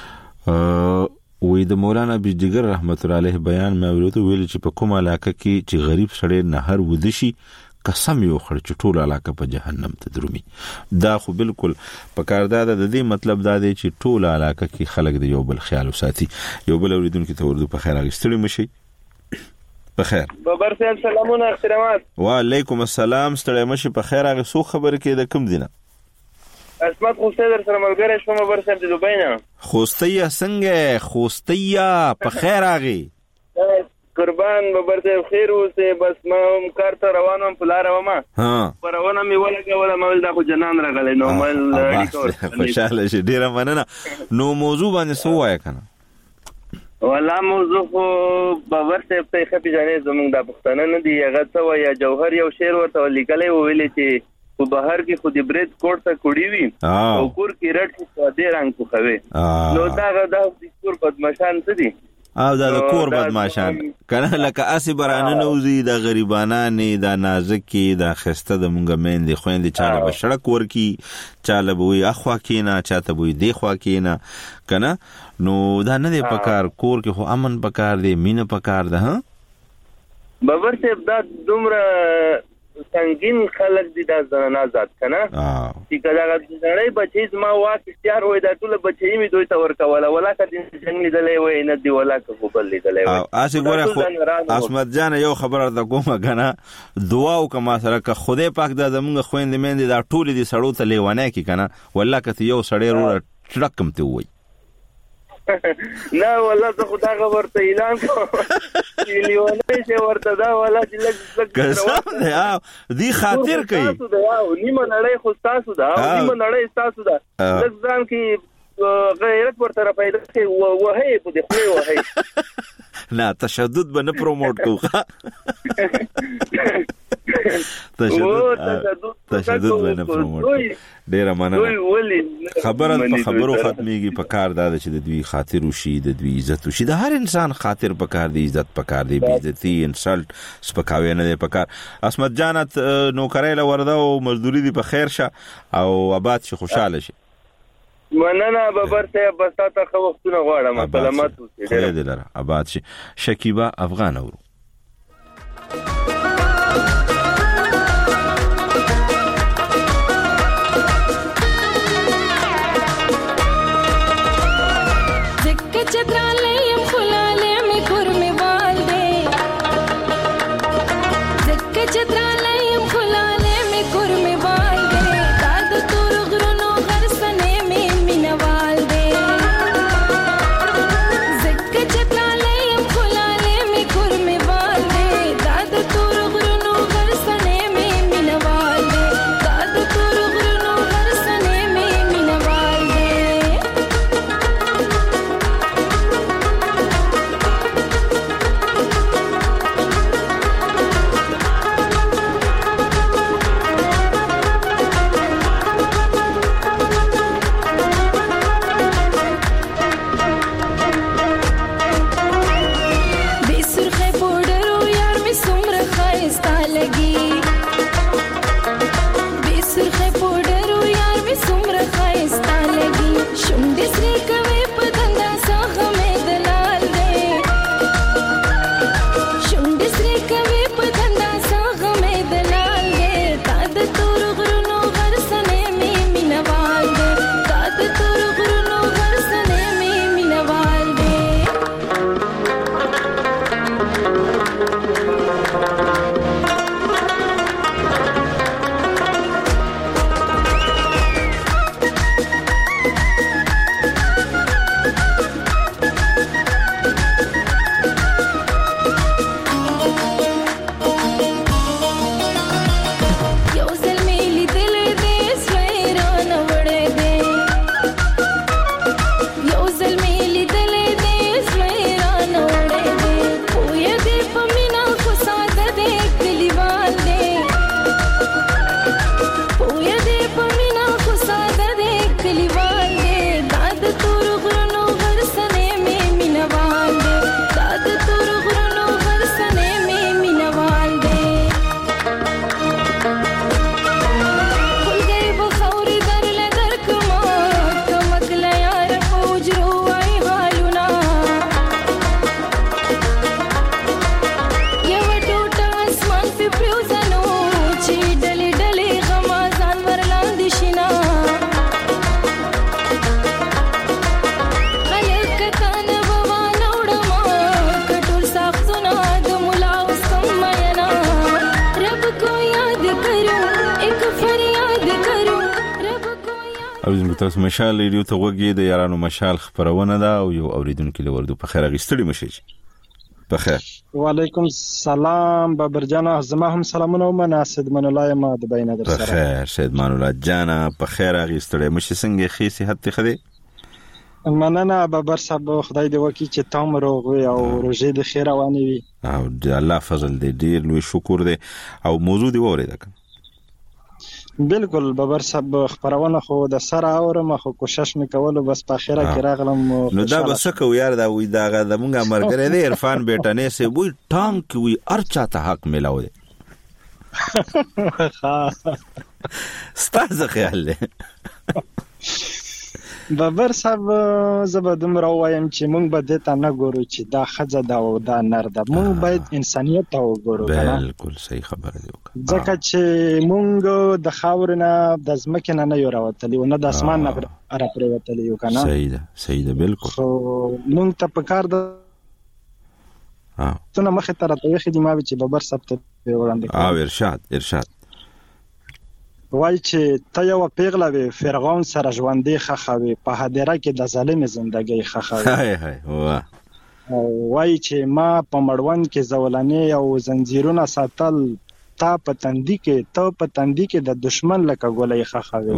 وې د مولانا بجگر رحمت الله علیه بیان مې اورېدو ویل چې په کوم علاقه کې چې غریب سړی نهر ودشي قسم یو خړ چې ټول علاقه په جهنم ته درومي دا خو بالکل په کار دا د دې مطلب دا دی چې ټول علاقه کې خلک د یو بل خیال وساتي. یو بل اوریدونکو ته ورته په خیر راغستړي مشي په خیر.
بابر صاحب سلامونه احترامات.
وعلیکم السلام. ستړی مشي په خیر. هغه څو خبر کې د کوم دینه
اسمت خوسته در سره ملګری شوم بابر صاحب د دوبۍ نه.
خوستیا څنګه خوستیا په خیر راغی
قربان بابر صاحب خیر اوسه. بس ما هم کار ته روانم په لار ومه
ها
پرونه می ولګول مول دا خو جنان راغلی نو مل
خوشاله شي ډیره مننه. نو موضوع باندې سو وای کنه
ولا موضوع خو بابر صاحب ته خپې ځانې زمونږ د پښتنه نه دی هغه څه وای جوهر یو شعر ورته لیکلی ویلې چې په بهر کې خو د برید کوټ ته کوړی وي او کور کې رټ کې دې رنگ خو خوي نو دا د کور بدمعشان څه دي
او دا د کور بدمعشان کنه لکه اسی برانه نوزي د غریبانانه د نازکی د خسته د مونږ مېندې خويندې چاله بشړک ورکی چاله بوې اخوا کینا چاته بوې دی خوا کینا کنه نو دا نه دی پکار کور کې خو امن پکار دی مینه پکار ده ها
بابر صاحب دا دومره سنگین خلق دي دا زنانه ذات کنه چې کله غړې بچي ما واک اختیار وای دا ټول بچي می دوی ته ورکواله ولا کدي جنگلی دلې وای نه دی ولا کو بل دلې وای
اسی ګوره خو اسمت جان یو خبره د کومه کنه دعا او کما سره که خدای پاک دا زمونږ خويند مېند دا ټول دي سړو ته لیوانه کی کنه ولا کته یو سړی ورو چړکم ته وای
نه ولا زه خدا خبر ته اعلان کوم لیوانه چې ورته دا ولا چې لږ
قسم دی دی خاطر کوي
تاسو دا نیمه نړۍ خو تاسو دا نیمه نړۍ تاسو دا لږ ځان کې غیرت ورته پیدا کوي وهي په دې خو وهي
نه تشدد به نه پروموټ کوه تشدد تشدد باندې پروموټ ډیر مننه. خبره په خبرو ختميږي، په کار دا چې د دوی خاطر وشي، د دوی عزت وشي، د هر انسان خاطر په کار دی، عزت په کار دی، بی عزتي انسلټ سپکاوی نه دی په کار. اسمت جانت نوکرای له ورده او مزدوري دی په خیر شه او آباد شي، خوشاله شي.
مننه بابر صاحب، بس تاسو خو وختونه غواړم. سلامات اوسئ.
خیر دې لره. آباد شي. شکیبا افغان اورو. تاسو مشال ریډیو ته وګورئ، د یارانو مشال خبرونه ده او یو اوریدونکو لوردو په خیر غیستړي مشي. په خیر.
وعلیکم السلام بابر جان، زما هم سلامونه ومناسد من الله ما د بین در سره.
په خیر سید مان الله جان، په خیر غیستړي مشي. څنګه خې صحت ته خدي؟
مننه بابر صاحب، خدای دې وکړي چې تام روغ وي او روزي د خیر رواني وي.
او د الله فضل دې ډیر لوی شکر دې او موضوع دی وریدل.
بالکل بابر صاحب، خبرونه خو د سره اورم، خو کوشش میکولو بس په اخره کې راغلم.
نو دا بس کو یار دا وې دا د مونږه مرګره دی عرفان بیٹانه سه وې ټانک وې ارچا ته حق ملاو دی. ستاسو خیال له
بابر صاحب، زبدم راویم چې مونږ به د تا نه ګورو چې دا خزه دا او دا نر ده، مونږ باید انسانيت ته وګورو.
بالکل صحیح خبره دی.
ځکه چې مونږ د خاورنا د ځمکې نه نه یو راوتلی او نه د اسمان نه را پریوتلی یو کنه.
صحیح ده صحیح ده بالکل.
خو مونږ ته په کار ده ها څنګه مخه تر ته یې خدمت چې بابر صاحب ته وړاندې
او ارشاد ارشاد
وای چې ته یو پیغله وی فرعون سره ژوندې خخوي په هدیره کې د ظالم ژوندۍ خخوي.
هاي هاي واه
وای چې ما په مړوند کې زولانې او زنجیرونه ساتل، تا په تندې کې ته په تندې کې د دشمن لکه ګولې خخوي.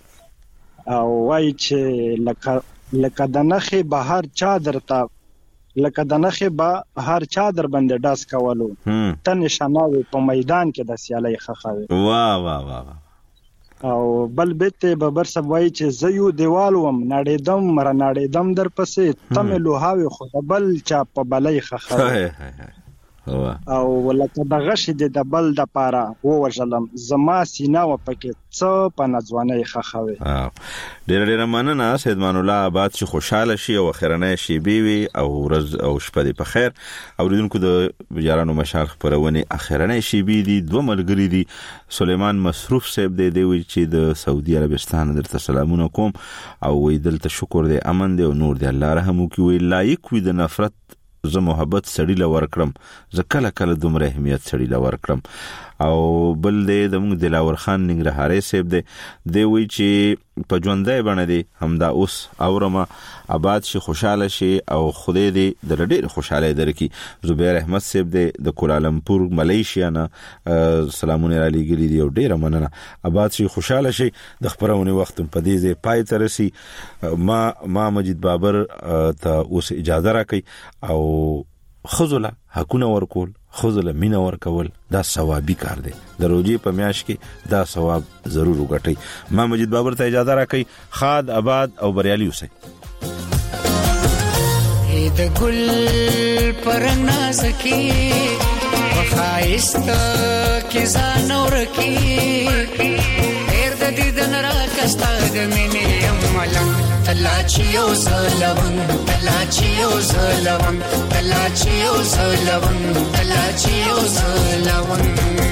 واه
او وای چې لکه لکه د نخې بهر چادر ته لکه د نخې به هر چا در باندې ډاس کولو ته نشانه په میدان کې د سیالۍ خخوي.
واه واه واه.
او بل بیت ببر سب وای چې زه یو دیوال وم ناړېدم مر ناړېدم در پسې تم لوهاوي خو بل چا په بلای خخوي. او لکه د غشې د بل د پاره ووژلم زما سینه و پکې څه په نځوانۍ خخوي.
ډېر ډېر مننه سیدمان الله آباد چې خوشاله شي او خیرنۍ شیبې وي او ورځ او شپه دې په خیر. اوریدونکو د یارانو مشال خبرونه اخرنۍ شیبې دي دوه ملګری دي. سلیمان مصروف صاحب دې دی وی چې د سعودي عربستان درته سلامونه کوم او وی دلته شکر دې امن دې او نور دې الله رحم وکړي. وی لایق وي د نفرت زه محبت سړی لور کړم زه کله کله دومره اهمیت سړی لور کړم. او بل دې د موږ دلاور خان ننګرهاري صاحب دې دی وی چې په ژوندۍ باندې دی همدا اوس اورما آباد شي خوشاله شي او خدای دې د ډېر خوشاله درکې. زبیر احمد صاحب دې د کولالمپور ملیشیا نه سلامونه را لګیلي دي او ډېر مننه. آباد شي خوشاله شي. د خبرونه وخت په دې ځای پای ته رسي. ما ما مجید بابر ته اوس اجازه راکړي او خذله حقونه ورکول خذله مینا ورکول دا ثوابي کار دی. د روزي په میاش کې دا ثواب ضرور وګټئ. ما مجید بابر ته اجازه راکړي. خاد آباد او بریالي اوسئ.
د ګل پرنګ نازکی وخایست کی زانور کی هر د دې د نرا کستا د مینې عملم تلاچیو زلون تلاچیو زلون تلاچیو زلون تلاچیو زلون.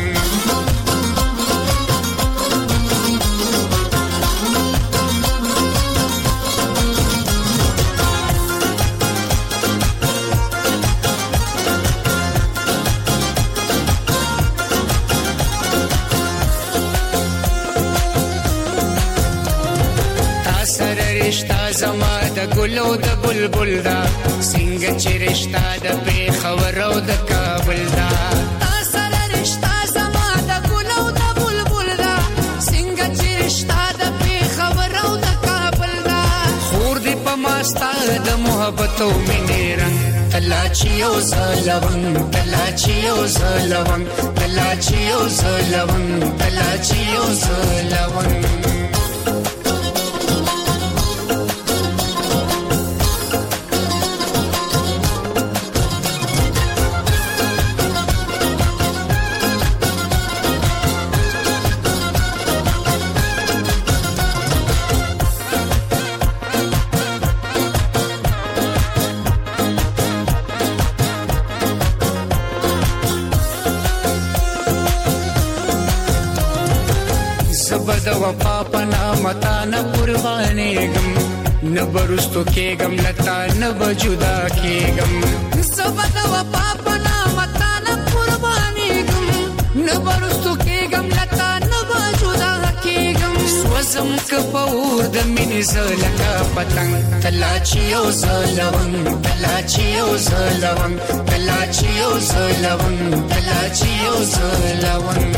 رشتہ زما د ګلو د بلبل دا څنګه چې رشتہ د پیښور او د کابل دا. تاسو رشتہ زما د ګلو د بلبل دا څنګه چې رشتہ د پیښور او د کابل دا. خور دې په ماستا د محبت او مینې رنگ تلاچیو زلون تلاچیو زلون تلاچیو زلون تلاچیو زلون. د وفا پنا متا نه قربانېږم نه برستو کېږم لتا نه بجدا کېږم. زبد وفا پنا متا نه قربانېږم نه برستو کېږم لتا نه بجدا کېږم. سوزم که په اور د مینې زه لکه پتنګ تلاچیو زلون تلاچیو زلون تلاچیو زلون تلاچیو زلون.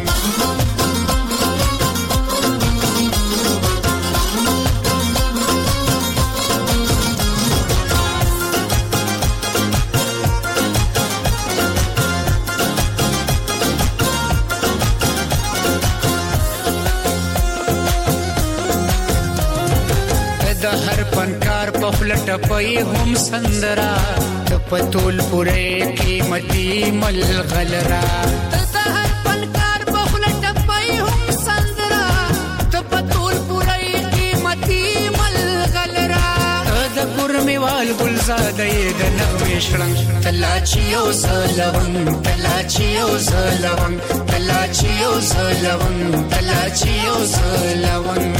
هر فنکار په فلټ پي هم سندرا ته پتول پوره قیمتي مل غلرا. ته هر فنکار په فلټ پي هم سندرا ته پتول پوره قیمتي مل غلرا. ته د ګرمیوال ګلزاده د نغمه شړنګ تلاچیو زلون تلاچیو زلون تلاچیو زلون تلاچیو زلون.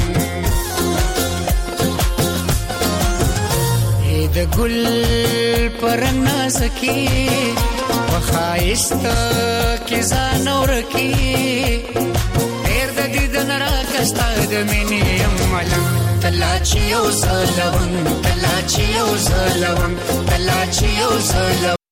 د ګل پرنګ نازکی وخایست کی زانور کی ډېر د دې د نرا کستا د مینې عملم تلاچیو زلون تلاچیو زلون تلاچیو زلون.